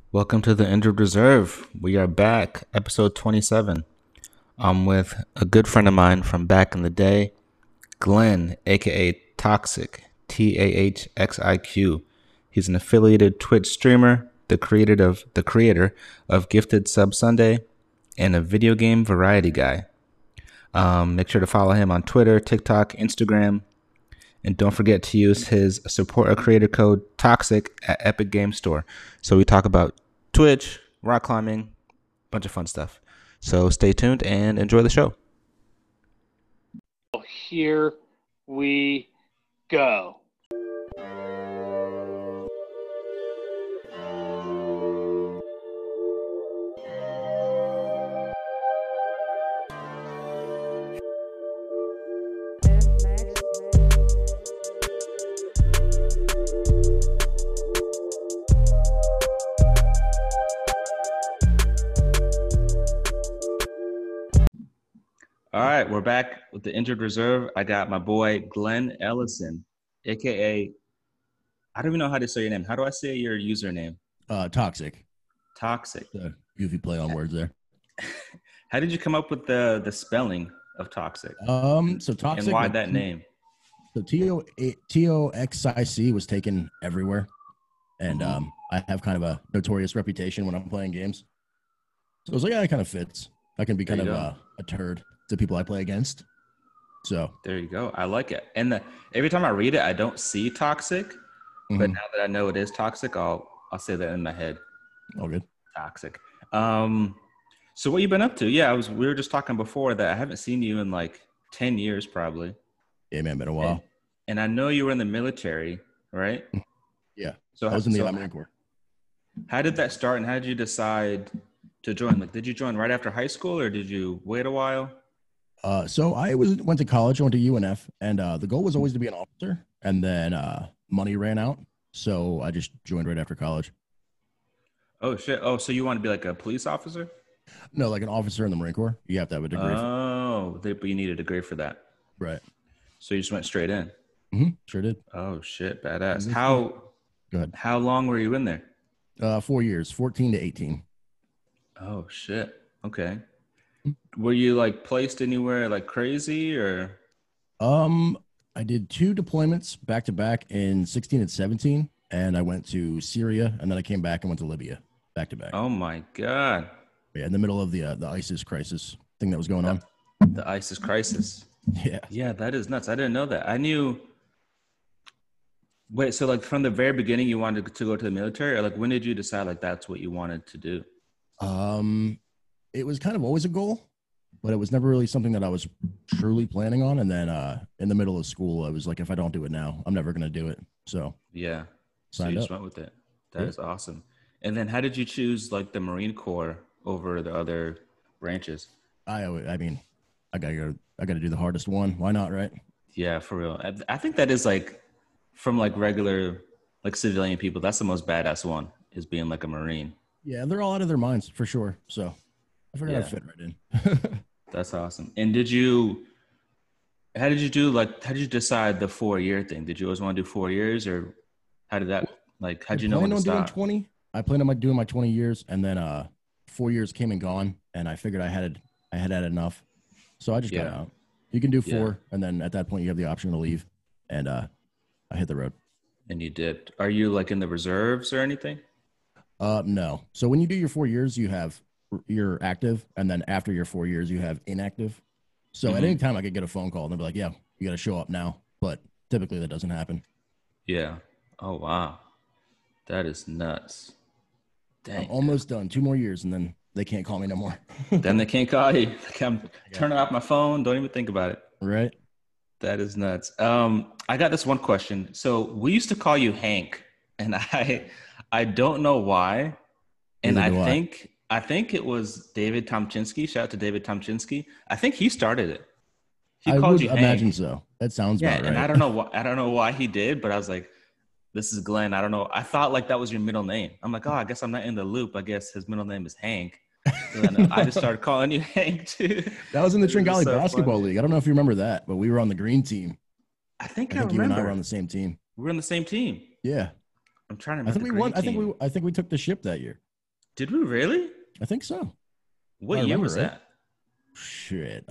Welcome to the Injured Reserve. We are back, episode 27. I'm with a good friend of mine from back in the day, Glenn, aka Toxic, TAHXIQ. He's an affiliated Twitch streamer, the creator of Gifted Sub Sunday, and a video game variety guy. Make sure to follow him on Twitter, TikTok, Instagram, and don't forget to use his support a creator code TOXIC at Epic Game Store. So we talk about Twitch, rock climbing, bunch of fun stuff. So stay tuned and enjoy the show. Here we go. All right, we're back with the Injured Reserve. I got my boy Glenn Ellison, aka I don't even know how to say your name. How do I say your username? Toxic. Toxic. Goofy play on words there. How did you come up with the spelling of toxic? So toxic. And why that name? So TOXIC was taken everywhere, and I have kind of a notorious reputation when I'm playing games. So I was like, yeah, it kind of fits. I can be kind of a turd to people I play against. So there you go. I like it. And every time I read it, I don't see toxic, but now that I know it is toxic, I'll say that in my head. All good. Toxic. So what you been up to? Yeah, we were just talking before that I haven't seen you in like 10 years probably. Yeah, man, been a while. And I know you were in the military, right? Yeah. So I was in the Army Corps. How did that start, and how did you decide to join? Like, did you join right after high school, or did you wait a while? So I went to college. I went to UNF, and the goal was always to be an officer. And then money ran out, so I just joined right after college. Oh shit! Oh, so you want to be like a police officer? No, like an officer in the Marine Corps. You have to have a degree. But you need a degree for that, right? So you just went straight in. Sure did. Oh shit, badass. Go ahead. How long were you in there? 4 years, 14 to 18. Oh shit. Okay. Were you like placed anywhere like crazy or? I did 2 deployments back to back in 16 and 17, and I went to Syria, and then I came back and went to Libya back to back. Oh my god! Yeah, in the middle of the ISIS crisis thing that was going on. The ISIS crisis. Yeah, that is nuts. I didn't know that. I knew. Wait, so like from the very beginning, you wanted to go to the military, or like when did you decide like that's what you wanted to do? It was kind of always a goal, but it was never really something that I was truly planning on. And then in the middle of school, I was like, if I don't do it now, I'm never going to do it. So yeah, so you just went with it. That is awesome. And then how did you choose like the Marine Corps over the other branches? I mean, I gotta do the hardest one. Why not, right? Yeah, for real. I think that is like from like regular like civilian people, that's the most badass one, is being like a Marine. Yeah, they're all out of their minds for sure. So I figured I'd fit right in. That's awesome. And how did you decide the 4-year thing? Did you always want to do 4 years, or how did that, like, how'd you know when to stop? I planned on doing my 20 years, and then 4 years came and gone, and I figured I had had enough. So I just got out. You can do 4, and then at that point you have the option to leave, and I hit the road. And you did. Are you like in the reserves or anything? No. So when you do your 4 years, you're active, and then after your 4 years, you have inactive. So at any time, I could get a phone call and they'll be like, "Yeah, you got to show up now." But typically, that doesn't happen. Yeah. Oh wow, that is nuts. Dang. I'm almost done. 2 more years, and then they can't call me no more. Then they can't call you. I'm turning off my phone. Don't even think about it. Right. That is nuts. I got this one question. So we used to call you Hank, and I don't know why. And I think it was David Tomczynski. Shout out to David Tomczynski. I think he started it. He called you Hank. I imagine so. That sounds about right. And I don't know why he did, but I was like, this is Glenn. I don't know. I thought like that was your middle name. I'm like, oh, I guess I'm not in the loop. I guess his middle name is Hank. So then I just started calling you Hank too. That was in the Tringali Basketball League. I don't know if you remember that, but we were on the green team. I think I remember. You and I were on the same team. We were on the same team. Yeah. I'm trying to remember. I think we won. I think we took the ship that year. Did we really? I think so. What year was that? Shit.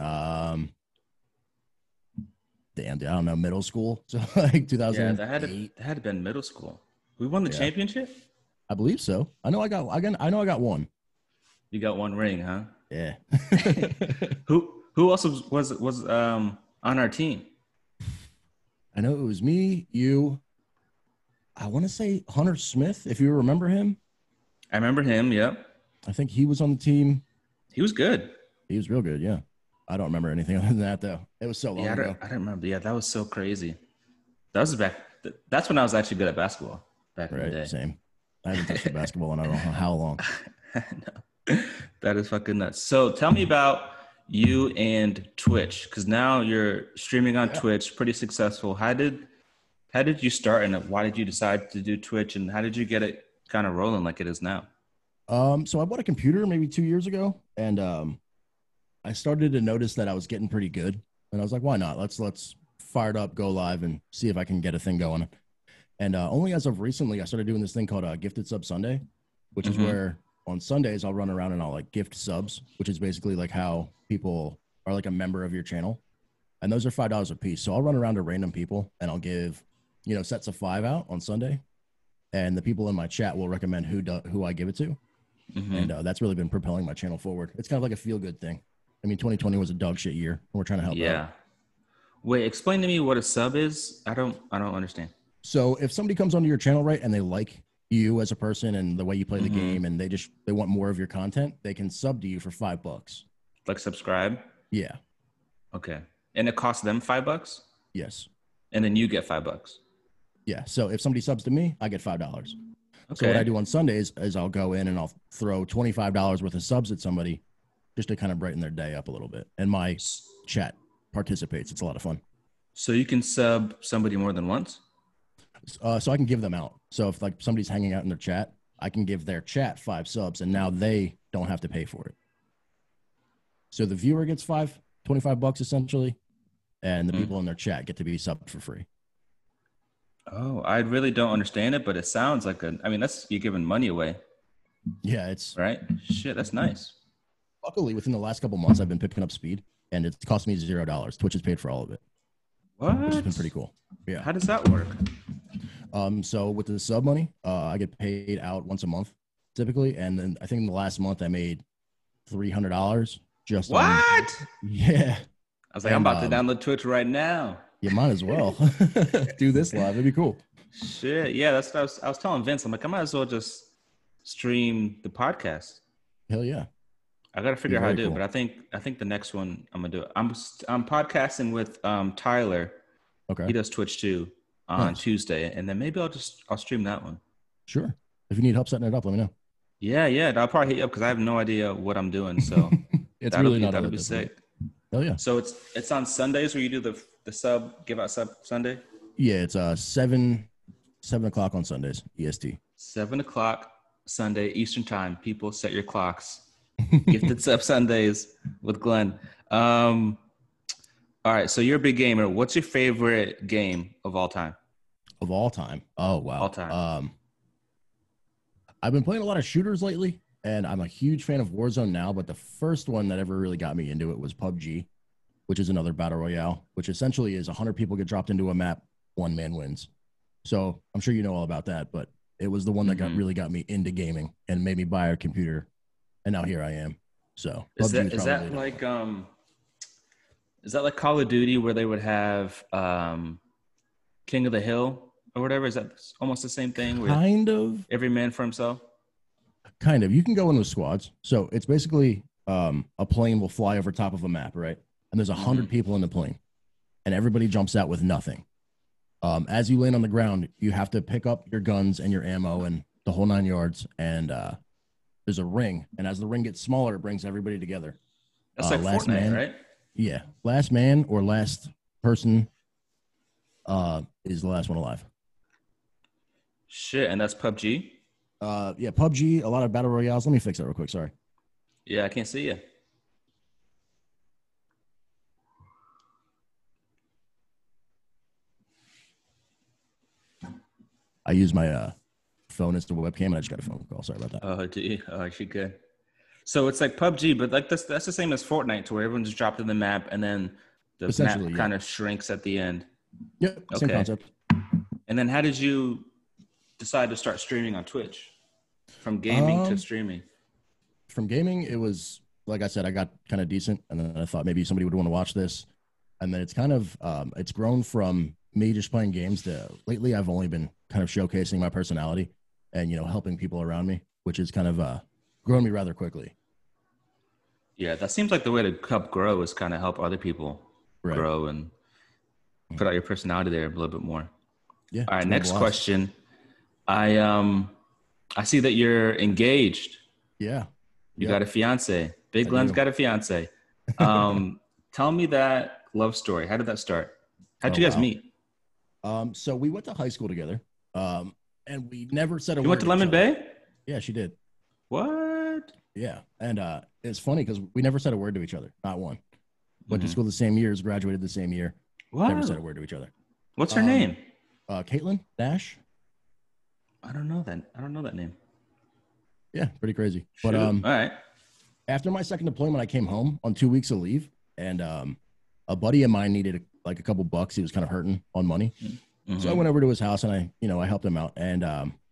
Damn, I don't know, middle school. So like 2008. Yeah, that had to been middle school. We won the championship? I believe so. I know I got one. You got one ring, huh? Yeah. Who else was on our team? I know it was me, you. I want to say Hunter Smith, if you remember him. I remember him, yep. I think he was on the team. He was good. He was real good, yeah. I don't remember anything other than that, though. It was so long ago. I don't remember. Yeah, that was so crazy. That's when I was actually good at basketball back in the day. Same. I haven't touched the basketball in I don't know how long. No. That is fucking nuts. So tell me about you and Twitch, because now you're streaming on Twitch, pretty successful. How did you start, and why did you decide to do Twitch, and how did you get it kind of rolling like it is now? So I bought a computer maybe 2 years ago, and I started to notice that I was getting pretty good, and I was like, why not? Let's fire it up, go live, and see if I can get a thing going. And only as of recently, I started doing this thing called Gifted Sub Sunday, which is where on Sundays I'll run around and I'll like gift subs, which is basically like how people are like a member of your channel, and those are $5 a piece. So I'll run around to random people and I'll give, sets of 5 out on Sunday, and the people in my chat will recommend who I give it to. And that's really been propelling my channel forward. It's kind of like a feel-good thing. I mean, 2020 was a dog shit year, and we're trying to help out. Yeah. Wait, explain to me what a sub is. I don't understand. So if somebody comes onto your channel, right, and they like you as a person and the way you play the game, and they want more of your content, they can sub to you for $5. Like subscribe? Yeah. Okay. And it costs them $5? Yes. And then you get $5? Yeah. So if somebody subs to me, I get $5. Okay. So what I do on Sundays is I'll go in and I'll throw $25 worth of subs at somebody just to kind of brighten their day up a little bit. And my chat participates. It's a lot of fun. So you can sub somebody more than once? So I can give them out. So if like somebody's hanging out in their chat, I can give their chat 5 subs, and now they don't have to pay for it. So the viewer gets $25 essentially, and the people in their chat get to be subbed for free. Oh, I really don't understand it, but it sounds like that's you giving money away. Yeah, it's right. Shit, that's nice. Luckily, within the last couple months, I've been picking up speed, and it's cost me $0. Twitch has paid for all of it. What? Which has been pretty cool. Yeah. How does that work? So with the sub money, I get paid out once a month typically, and then I think in the last month I made $300 just. What? Yeah. I was like, I'm about to download Twitch right now. You might as well do this live. It'd be cool. Shit. Yeah, that's what I was telling Vince. I'm like, I might as well just stream the podcast. Hell yeah. I got to figure out how to do it, but I think the next one I'm gonna do it. I'm podcasting with Tyler. Okay. He does Twitch too on Tuesday, and then maybe I'll stream that one. Sure. If you need help setting it up, let me know. Yeah. I'll probably hit you up because I have no idea what I'm doing. So that'll be sick. Hell yeah. So it's on Sundays where you do the sub give out sub Sunday. Yeah, it's 7 o'clock on Sundays EST. 7 o'clock Sunday Eastern time. People set your clocks. Gifted Sub Sundays with Glenn. All right, so you're a big gamer. What's your favorite game of all time? Of all time? Oh wow. All time. I've been playing a lot of shooters lately, and I'm a huge fan of Warzone now, but the first one that ever really got me into it was PUBG, which is another battle royale, which essentially is 100 people get dropped into a map, one man wins. So I'm sure you know all about that, but it was the one that really got me into gaming and made me buy a computer. And now here I am. So is that like Call of Duty where they would have King of the Hill or whatever? Is that almost the same thing? Kind of. Every man for himself? Kind of. You can go in with squads. So it's basically a plane will fly over top of a map, right? And there's 100 people in the plane. And everybody jumps out with nothing. As you land on the ground, you have to pick up your guns and your ammo and the whole 9 yards. And there's a ring, and as the ring gets smaller, it brings everybody together. That's like last Fortnite, man, right? Yeah. Last man or last person is the last one alive. Shit, and that's PUBG? Yeah, PUBG, a lot of battle royales. Let me fix that real quick. Sorry. Yeah, I can't see you. I use my phone as the webcam, and I just got a phone call. Sorry about that. Oh, do you? Oh, she good. So it's like PUBG, but like that's the same as Fortnite, to where everyone's dropped in the map, and then the map kind of shrinks at the end. Yep, same concept. And then how did you decide to start streaming on Twitch? From gaming to streaming? From gaming, it was, like I said, I got kind of decent, and then I thought maybe somebody would want to watch this. And then it's kind of, it's grown from me just playing games to lately I've only been kind of showcasing my personality and, helping people around me, which has kind of grown me rather quickly. Yeah, that seems like the way to help grow is kind of help other people grow and put out your personality there a little bit more. Yeah. All right, next question. I see that you're engaged. Yeah. You got a fiance. Big Glenn's got a fiance. Tell me that love story. How did that start? How'd you guys meet? So we went to high school together. And we never said a word. You went to Lemon Bay? Yeah, she did. What? Yeah. And it's funny because we never said a word to each other. Not one. Went to school the same years, graduated the same year. What? Never said a word to each other. What's her name? Caitlin Nash. I don't know that name. Yeah, pretty crazy. But all right. After my second deployment, I came home on 2 weeks of leave, and a buddy of mine needed a couple bucks. He was kind of hurting on money. So I went over to his house and I helped him out. And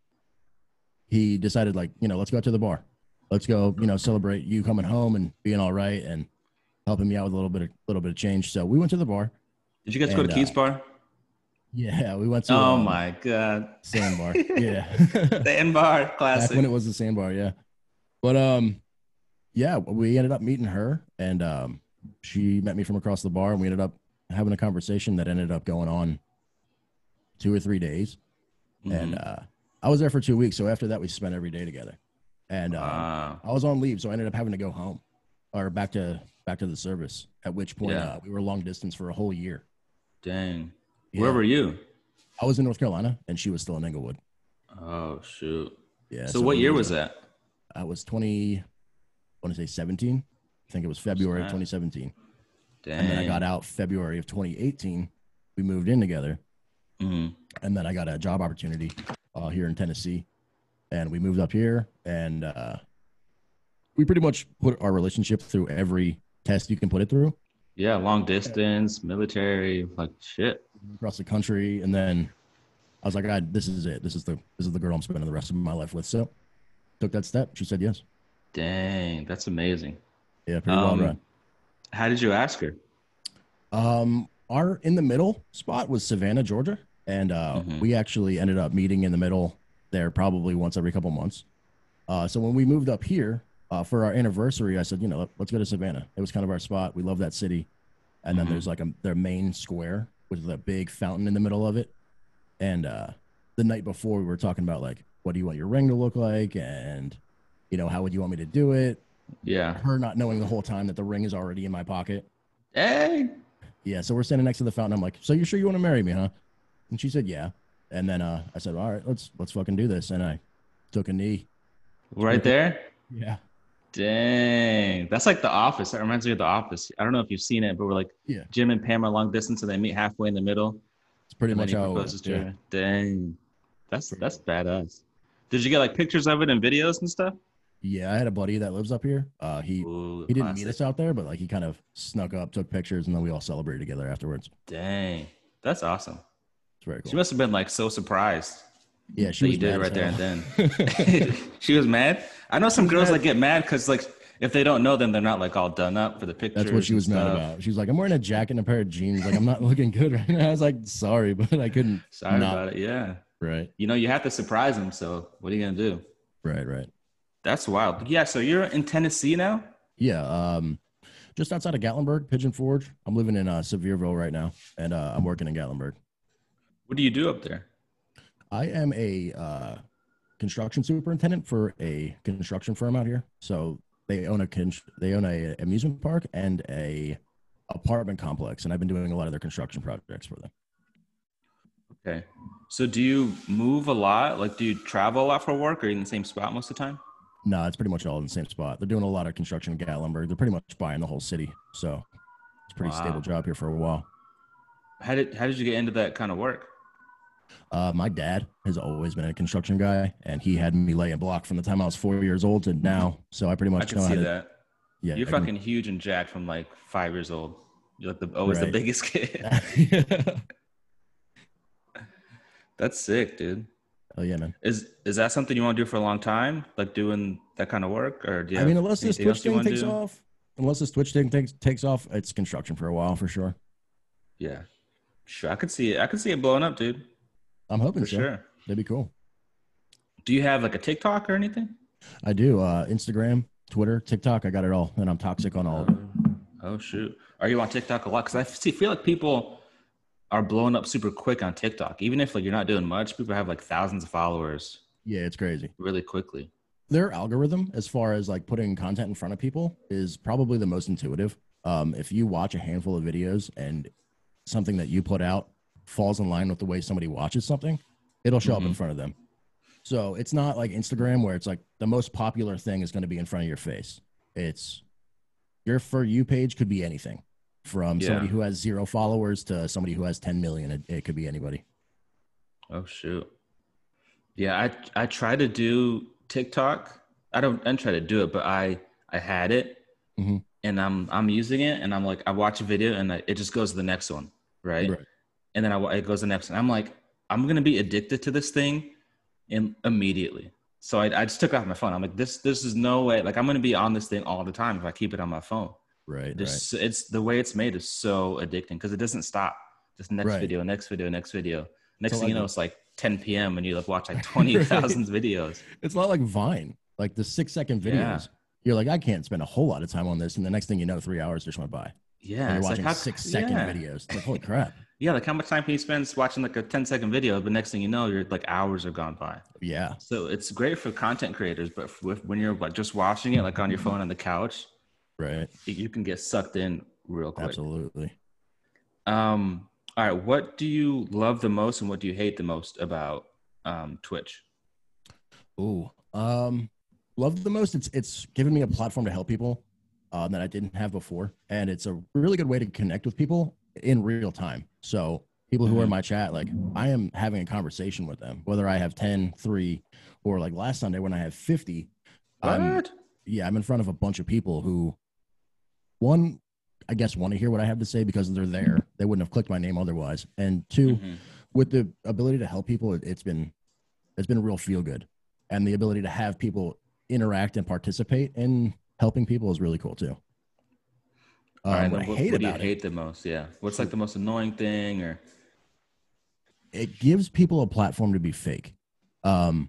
he decided, let's go out to the bar. Let's go, celebrate you coming home and being all right and helping me out with a little bit of change. So we went to the bar. Did you guys go to Keith's bar? Yeah, we went to. Oh my God. Sandbar. Yeah. Sandbar, classic. Back when it was the Sandbar, yeah. But yeah, we ended up meeting her, and she met me from across the bar, and we ended up having a conversation that ended up going on 2 or 3 days. And I was there for 2 weeks, so after that we spent every day together. And I was on leave, so I ended up having to go home or back to the service, at which point we were long distance for a whole year. Dang. Yeah. Where were you? I was in North Carolina, and she was still in Inglewood. Oh, shoot. Yeah. So what year was that? I was 17. I think it was February of 2017. Dang. And then I got out February of 2018. We moved in together. Mm-hmm. And then I got a job opportunity here in Tennessee. And we moved up here. And we pretty much put our relationship through every test you can put it through. Yeah, long distance, military, like shit. Across the country. And then I was like, this is it. This is the girl I'm spending the rest of my life with. So took that step. She said yes. Dang, that's amazing. Yeah, pretty well run. How did you ask her? Our in the middle spot was Savannah, Georgia. And we actually ended up meeting in the middle there probably once every couple months. So when we moved up here for our anniversary, I said, let's go to Savannah. It was kind of our spot. We love that city. And then there's their main square with a big fountain in the middle of it. And the night before we were talking about what do you want your ring to look like? And, how would you want me to do it? Yeah. Her not knowing the whole time that the ring is already in my pocket. Hey. Yeah. So we're standing next to the fountain. I'm like, so you sure you want to marry me, huh? And she said, yeah. And then I said, all right, let's fucking do this. And I took a knee. Right there? Yeah. Dang. That's like The Office. That reminds me of The Office. I don't know if you've seen it, but we're like Jim and Pam are long distance and they meet halfway in the middle. It's pretty much how proposes to her. Dang. That's badass. Did you get pictures of it and videos and stuff? Yeah, I had a buddy that lives up here. He didn't meet us out there, but he kind of snuck up, took pictures, and then we all celebrated together afterwards. Dang. That's awesome. It's very cool. She must have been so surprised. Yeah, she was you did it right there and then. She was mad. I know some girls get mad because if they don't know them, they're not all done up for the pictures. That's what she was mad about. She was like, I'm wearing a jacket and a pair of jeans. I'm not looking good right now. I was like, sorry, but I couldn't. Sorry about it. Yeah. Right. You have to surprise them. So what are you going to do? Right. That's wild. Yeah. So you're in Tennessee now? Yeah. Just outside of Gatlinburg, Pigeon Forge. I'm living in Sevierville right now, and I'm working in Gatlinburg. What do you do up there? I am a construction superintendent for a construction firm out here. So they own a amusement park and a apartment complex, and I've been doing a lot of their construction projects for them. Okay. So do you move a lot? Do you travel a lot for work, or are you in the same spot most of the time? No, it's pretty much all in the same spot. They're doing a lot of construction in Gatlinburg. They're pretty much buying the whole city. So it's a pretty stable job here for a while. How did you get into that kind of work? My dad has always been a construction guy, and he had me laying block from the time I was 4 years old to now. So I pretty I much could know how see to. that. Yeah, You're I can. fucking huge and jacked from like 5 years old. You're like always the Right. biggest kid. That's sick, dude. Oh yeah, man. Is that something you want to do for a long time? Like doing that kind of work? Or do you I mean, have unless this anything Twitch else you thing want to takes do? off, unless this Twitch thing takes off, it's construction for a while for sure. Yeah. Sure. I could see it. I could see it blowing up, dude. I'm hoping For so. sure. That'd be cool. Do you have like a TikTok or anything? I do. Instagram, Twitter, TikTok. I got it all, and I'm toxic on all of it. Oh shoot. Are you on TikTok a lot? Because feel like people are blowing up super quick on TikTok. Even if like you're not doing much, people have like thousands of followers Yeah, it's crazy. really quickly. Their algorithm, as far as like putting content in front of people, is probably the most intuitive. If you watch a handful of videos and something that you put out falls in line with the way somebody watches something, it'll show up in front of them. So it's not like Instagram where it's like the most popular thing is going to be in front of your face. It's your For You page could be anything from somebody who has 0 followers to somebody who has 10 million. It could be anybody. Oh shoot. Yeah, I try to do TikTok. I don't try to do it, but I had it, and I'm using it, and I'm like I watch a video and it just goes to the next one, right? And then it goes to the next, and I'm like I'm gonna be addicted to this thing, immediately. So I just took it off my phone. I'm like this is no way. Like I'm gonna be on this thing all the time if I keep it on my phone. Right. It's the way it's made is so addicting because it doesn't stop. Just next video, next video, next video. Next thing you know, it's like 10 p.m. and you like watch like 20,000 videos. It's not like Vine, like the 6-second videos. Yeah. You're like, I can't spend a whole lot of time on this. And the next thing you know, 3 hours just went by. Yeah. And you're It's watching like 6-second videos. It's like, holy crap. Yeah. Like how much time can you spend watching like a 10-second video? But next thing you know, you're like hours are gone by. Yeah. So it's great for content creators, but when you're like just watching it like on your phone on the couch, right, you can get sucked in real quick. Absolutely. All right. What do you love the most and what do you hate the most about Twitch? Ooh, love the most. It's given me a platform to help people that I didn't have before, and it's a really good way to connect with people in real time. So people who are in my chat, like I am having a conversation with them, whether I have 10, 3, or like last Sunday when I have 50. I'm in front of a bunch of people who, one, I guess want to hear what I have to say because they're there. They wouldn't have clicked my name otherwise. And 2, with the ability to help people, it's been a real feel good. And the ability to have people interact and participate in helping people is really cool too. What I hate what do you about hate the most? Yeah. What's like the most annoying thing or? It gives people a platform to be fake. I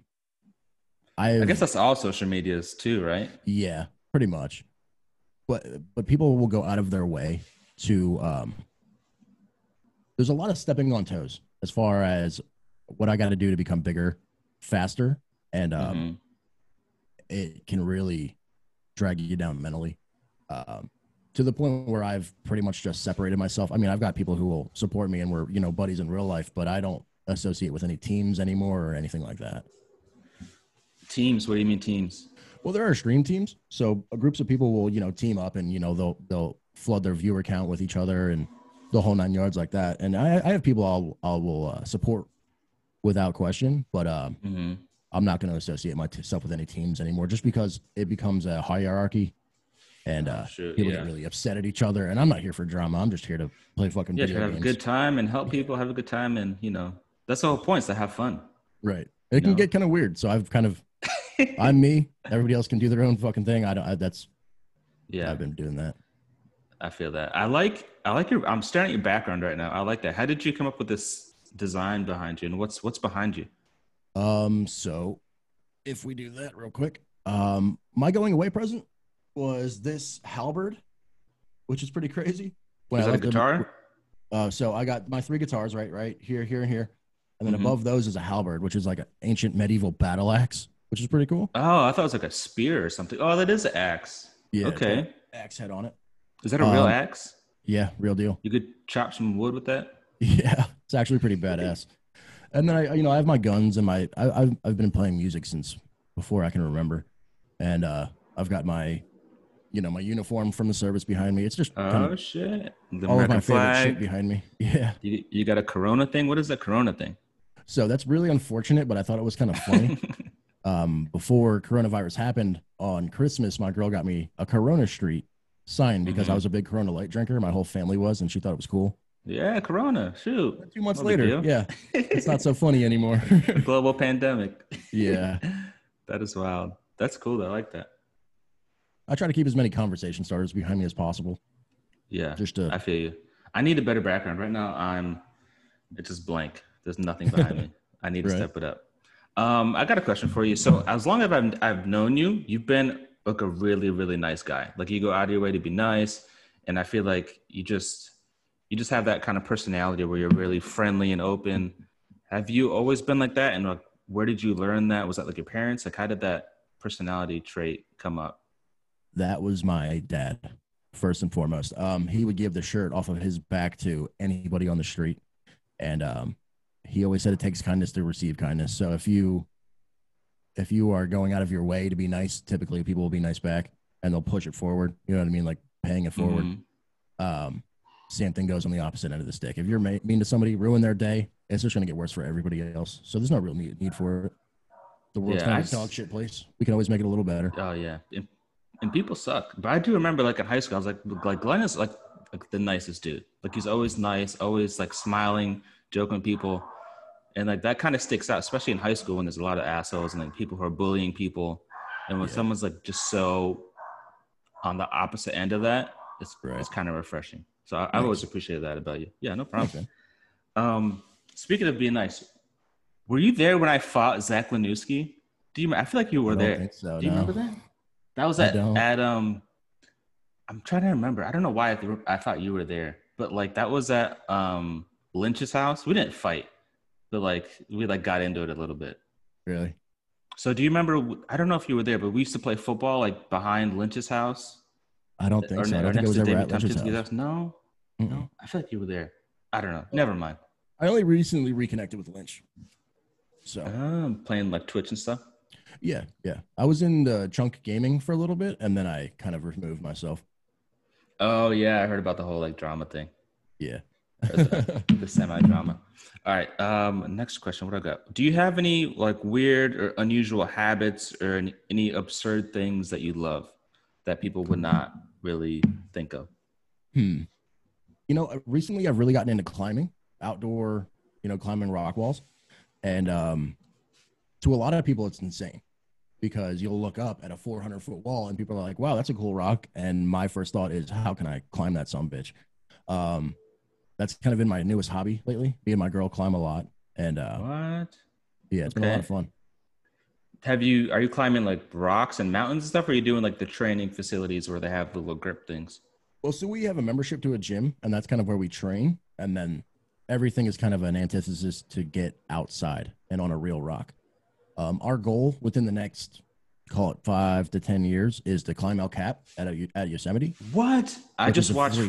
guess that's all social medias too, right? Yeah, pretty much. But people will go out of their way to there's a lot of stepping on toes as far as what I got to do to become bigger, faster, and it can really drag you down mentally to the point where I've pretty much just separated myself. I mean, I've got people who will support me and we're, buddies in real life, but I don't associate with any teams anymore or anything like that. Teams? What do you mean teams? Well, there are stream teams. So groups of people will, team up and, they'll flood their viewer count with each other and the whole 9 yards like that. And I have people I will support without question, but I'm not going to associate myself with any teams anymore just because it becomes a hierarchy and people get really upset at each other. And I'm not here for drama. I'm just here to play fucking video games. Have a good time and help people have a good time. And, that's the whole point, is to have fun. Right. It can get kind of weird. So I've kind of, I'm me. Everybody else can do their own fucking thing. I've been doing that. I feel that. I like I'm staring at your background right now. I like that. How did you come up with this design behind you and what's behind you? So if we do that real quick, my going away present was this halberd, which is pretty crazy. Is that a guitar? So I got my 3 guitars right here, here, and here. And then above those is a halberd, which is like an ancient medieval battle axe, which is pretty cool. Oh, I thought it was like a spear or something. Oh, that is an axe. Yeah. Okay. Axe head on it. Is that a real axe? Yeah, real deal. You could chop some wood with that? Yeah, it's actually pretty badass. And then I have my guns and I've been playing music since before I can remember, and I've got my my uniform from the service behind me. It's just shit, the all American of my favorite shit behind me. Yeah. You got a Corona thing? What is that Corona thing? So that's really unfortunate, but I thought it was kind of funny. Before coronavirus happened on Christmas, my girl got me a Corona Street sign because I was a big Corona Light drinker. My whole family was, and she thought it was cool. Yeah, Corona. Shoot. 2 months No big later, deal. yeah, it's not so funny anymore. Global pandemic. Yeah, That is wild. That's cool. Though. I like that. I try to keep as many conversation starters behind me as possible. Yeah, Just to, I feel you. I need a better background. Right now, it's just blank. There's nothing behind me. I need to Right. step it up. I got a question for you. So as long as I've known you, you've been like a really, really nice guy. Like you go out of your way to be nice. And I feel like you just have that kind of personality where you're really friendly and open. Have you always been like that? And like, where did you learn that? Was that like your parents? Like how did that personality trait come up? that was my dad, first and foremost. He would give the shirt off of his back to anybody on the street, and he always said it takes kindness to receive kindness. So if you are going out of your way to be nice, typically people will be nice back, and they'll push it forward. You know what I mean? Like paying it forward. Mhm. Same thing goes on the opposite end of the stick. If you're mean to somebody, ruin their day, it's just going to get worse for everybody else. So there's no real need for it. The world's Yeah, kind I of a dog shit place. We can always make it a little better. Oh yeah, and people suck. But I do remember, like in high school, I was like Glenn is like the nicest dude. Like he's always nice, always like smiling, joking with people, and like that kind of sticks out, especially in high school when there's a lot of assholes and like people who are bullying people, and when Yeah. someone's like just so on the opposite end of that, Right. it's kind of refreshing. So I've Nice. always appreciated that about you. Yeah, no Thanks, problem. man. Speaking of being nice, were you there when I fought Zach Lanewski? Do you? I feel like you were I don't there. think so, Do you no. remember that? That was I don't. I'm trying to remember. I don't know why I thought you were there, but like that was at Lynch's house. We didn't fight, but like we like got into it a little bit. Really? So do you remember? I don't know if you were there, but we used to play football like behind Lynch's house I don't think so. I or don't think it next was to ever David at Lynch's Tompkins' house. house. No, Mm-mm. no. I feel like you were there. I don't know. Never mind. I only recently reconnected with Lynch. So Playing like Twitch and stuff. yeah. I was in the Chunk Gaming for a little bit, and then I kind of removed myself. Oh yeah, I heard about the whole like drama thing. Yeah. The semi-drama. All right. Next question. What I got? Do you have any like weird or unusual habits or any absurd things that you love that people would not really think of? You know, recently I've really gotten into climbing, outdoor, climbing rock walls. And to a lot of people, it's insane because you'll look up at a 400-foot wall and people are like, wow, that's a cool rock. And my first thought is, how can I climb that sumbitch? That's kind of been my newest hobby lately. Me and my girl climb a lot. And What? yeah, it's been a Okay. lot of fun. Are you climbing like rocks and mountains and stuff? Or are you doing like the training facilities where they have the little grip things? Well, so we have a membership to a gym, and that's kind of where we train. And then everything is kind of an antithesis to get outside and on a real rock. Our goal within the next, call it 5 to 10 years, is to climb El Cap at Yosemite. What? I Which just is a watched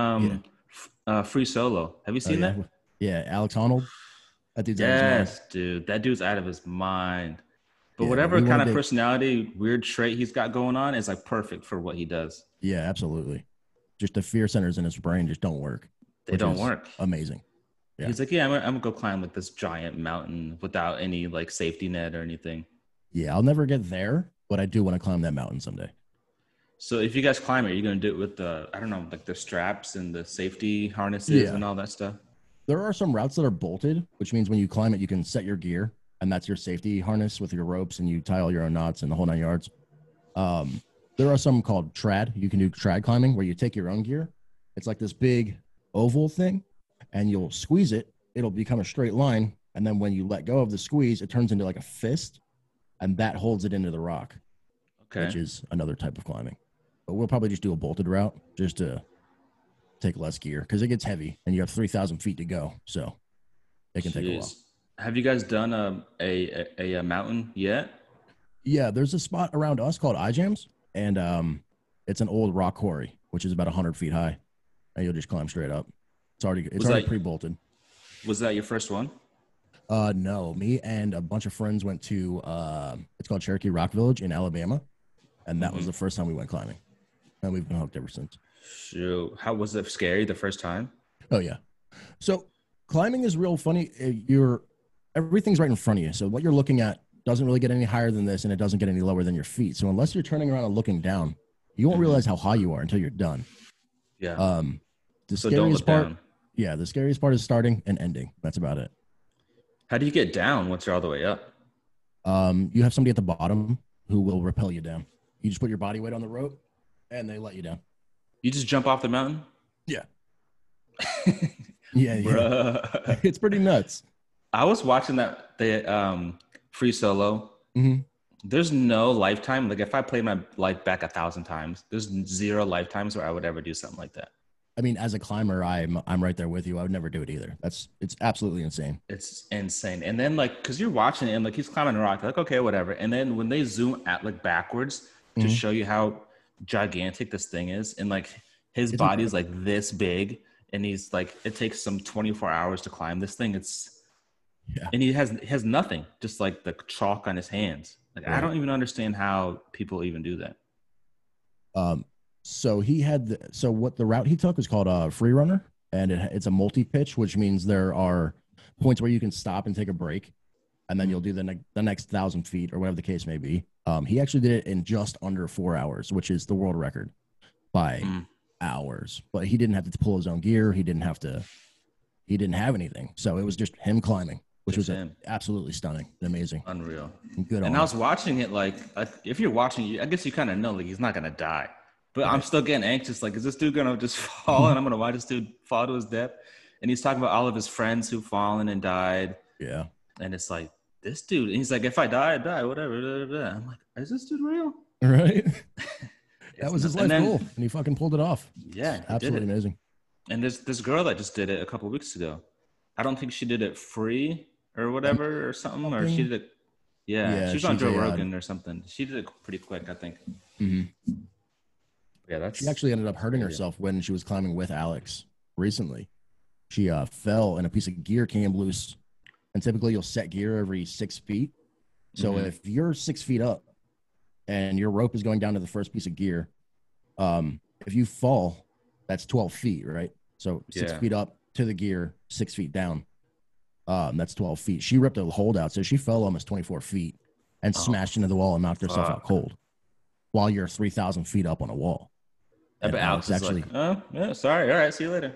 free Free Solo. Have you Oh, seen yeah. that? Yeah, Alex Honnold. That dude's out of his mind. Yes, dude. That dude's out of his mind. But Yeah, whatever we kind wanna of be- personality, weird trait he's got going on is like perfect for what he does. Yeah, absolutely. Just the fear centers in his brain just don't work. They which don't is work. Amazing. Yeah. He's like, yeah, I'm gonna go climb like this giant mountain without any like safety net or anything. Yeah, I'll never get there, but I do want to climb that mountain someday. So if you guys climb it, you're gonna do it with the I don't know, like the straps and the safety harnesses Yeah. and all that stuff. There are some routes that are bolted, which means when you climb it, you can set your gear, and that's your safety harness with your ropes, and you tie all your own knots and the whole 9 yards. There are some called trad. You can do trad climbing where you take your own gear. It's like this big oval thing, and you'll squeeze it. It'll become a straight line, and then when you let go of the squeeze, it turns into like a fist, and that holds it into the rock, Okay. which is another type of climbing. But we'll probably just do a bolted route just to take less gear because it gets heavy, and you have 3,000 feet to go, so it can take a while. Jeez. Have you guys done a mountain yet? Yeah, there's a spot around us called iJams, and it's an old rock quarry, which is about 100 feet high, and you'll just climb straight up. It's already Was that- pre-bolted. Was that your first one? No, me and a bunch of friends went to it's called Cherokee Rock Village in Alabama, and that was the first time we went climbing, and we've been hooked ever since. Shoot. How was it scary the first time? Oh yeah, so climbing is real funny. everything's right in front of you. So what you're looking at doesn't really get any higher than this, and it doesn't get any lower than your feet. So unless you're turning around and looking down, you won't realize how high you are until you're done. Yeah. The So don't scariest look part, down. yeah, the scariest part is starting and ending. That's about it. How do you get down once you're all the way up? You have somebody at the bottom who will rappel you down. You just put your body weight on the rope, and they let you down. You just jump off the mountain? Yeah. Yeah. Bruh. It's pretty nuts. I was watching the Free Solo. Mm-hmm. There's no lifetime. Like if I played my life back 1,000 times, there's 0 lifetimes where I would ever do something like that. I mean, as a climber, I'm right there with you. I would never do it either. It's absolutely insane. It's insane. And then like, cause you're watching it and like he's climbing a rock, like, okay, whatever. And then when they zoom at like backwards to show you how gigantic this thing is, and like his body is like this big, and he's like, it takes some 24 hours to climb this thing. And he has nothing, just like the chalk on his hands. Like, I don't even understand how people even do that. So he had what the route he took was called a free runner, and it's a multi-pitch, which means there are points where you can stop and take a break, and then you'll do the next 1,000 feet or whatever the case may be. He actually did it in just under 4 hours, which is the world record by hours. But he didn't have to pull his own gear. He didn't have anything. So it was just him climbing, which was absolutely stunning and amazing. Unreal. Good on And I was watching it like if you're watching, I guess you kind of know like he's not gonna die. But I'm still getting anxious. Like, is this dude gonna just fall and I'm gonna watch this dude fall to his death? And he's talking about all of his friends who've fallen and died. Yeah. And it's like, this dude, and he's like, if I die, I die, whatever. Blah, blah, blah. I'm like, is this dude real? Right. That was his life goal, and he fucking pulled it off. Yeah, absolutely amazing. And there's this girl that just did it a couple of weeks ago. I don't think she did it free or whatever or something, or she did it. Yeah, she was on Joe Rogan or something. She did it pretty quick, I think. Mm-hmm. Yeah, she actually ended up hurting herself when she was climbing with Alex recently. She fell and a piece of gear came loose. And typically you'll set gear every 6 feet. So if you're 6 feet up and your rope is going down to the first piece of gear, if you fall, that's 12 feet, right? So 6 feet up to the gear, 6 feet down. That's 12 feet. She ripped a hold out. So she fell almost 24 feet and smashed into the wall and knocked herself out cold while you're 3,000 feet up on a wall. But Alex is actually, like, oh, yeah, sorry. All right, see you later.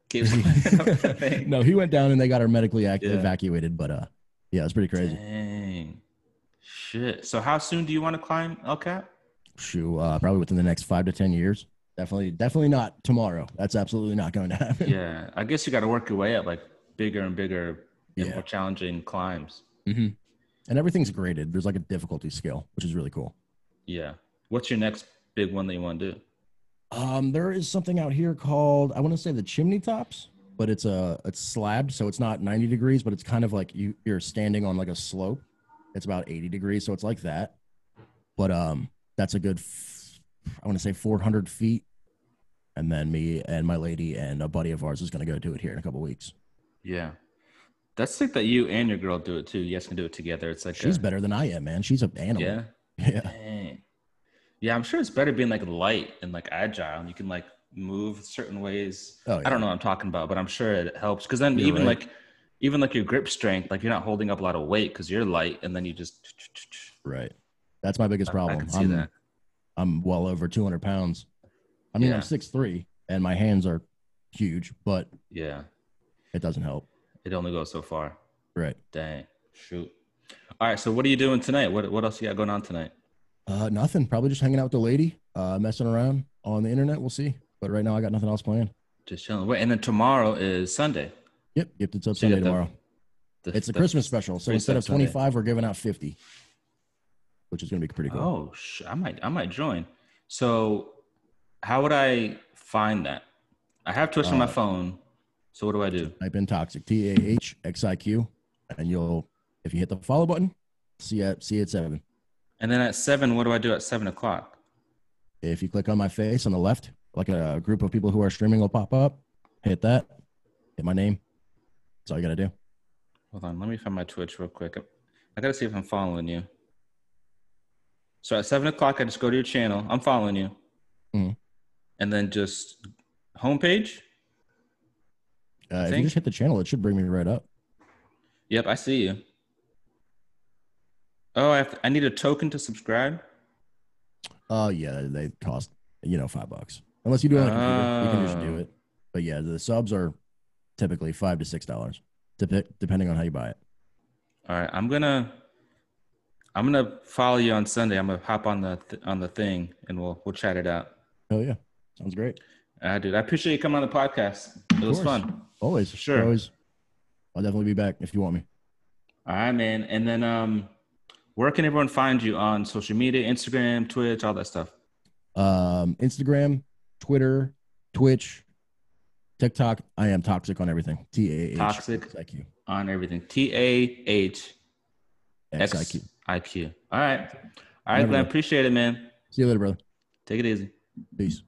No, he went down and they got her medically evacuated. But yeah, it's pretty crazy. Dang. Shit. So how soon do you want to climb El Cap? Shoot, probably within the next 5 to 10 years. Definitely not tomorrow. That's absolutely not going to happen. Yeah, I guess you got to work your way up, like bigger and bigger and more challenging climbs. Mm-hmm. And everything's graded. There's like a difficulty scale, which is really cool. Yeah. What's your next big one that you want to do? There is something out here called, I want to say the Chimney Tops, but it's slabbed, so it's not 90 degrees, but it's kind of like you're standing on like a slope. It's about 80 degrees, so it's like that. But that's a good, I want to say 400 feet. And then me and my lady and a buddy of ours is going to go do it here in a couple weeks. Yeah. That's sick that you and your girl do it too. You guys can do it together. It's like she's better than I am, man. She's an animal. Yeah. Yeah. Dang. Yeah, I'm sure it's better being like light and like agile, and you can like move certain ways. Oh, yeah. I don't know what I'm talking about, but I'm sure it helps because then even like your grip strength, like you're not holding up a lot of weight because you're light, and then you just right. That's my biggest problem. I can see that. I'm well over 200 pounds. I mean, I'm 6'3", and my hands are huge, but yeah, it doesn't help. It only goes so far. Right. Dang. Shoot. All right. So what are you doing tonight? What else you got going on tonight? Nothing. Probably just hanging out with the lady, messing around on the internet. We'll see. But right now I got nothing else planned. Just chilling. Wait, and then tomorrow is Sunday. Yep. It's up Sunday tomorrow. It's a Christmas special. So instead of 25, we're giving out 50, which is going to be pretty cool. Oh, I might join. So how would I find that? I have Twitch on my phone. So what do I do? Type in Toxic, TAHXIQ, and if you hit the follow button, see you at 7. And then at 7, what do I do at 7 o'clock? If you click on my face on the left, like a group of people who are streaming will pop up. Hit that. Hit my name. That's all you got to do. Hold on. Let me find my Twitch real quick. I got to see if I'm following you. So at 7 o'clock, I just go to your channel. I'm following you. Mm-hmm. And then just homepage? If you just hit the channel, it should bring me right up. Yep, I see you. Oh, I need a token to subscribe. Yeah, they cost $5. Unless you do it on a computer, you can just do Oh. it. But yeah, the subs are typically $5 to $6, depending on how you buy it. All right. I'm gonna follow you on Sunday. I'm gonna hop on the thing and we'll chat it out. Oh yeah, sounds great. Dude, I appreciate you coming on the podcast. It was fun. Always, For sure. Always. I'll definitely be back if you want me. All right, man. And then where can everyone find you on social media, Instagram, Twitch, all that stuff? Instagram, Twitter, Twitch, TikTok. I am toxic on everything. TAH. Toxic XIQ. on everything. TAH XIQ. XIQ. All right. All right, Glenn. Appreciate it, man. See you later, brother. Take it easy. Peace.